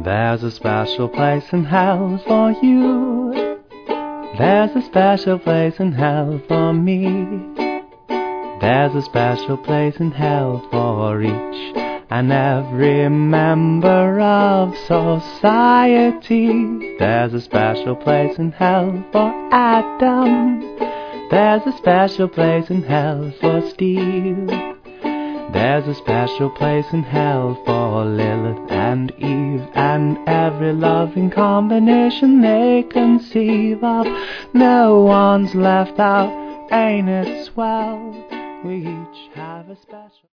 There's a special place in hell for you. There's a special place in hell for me. There's a special place in hell for each and every member of society. There's a special place in hell for Adam. There's a special place in hell for Steve. There's a special place in hell for Lilith and Eve, and every loving combination they conceive of. No one's left out, ain't it swell? We each have a special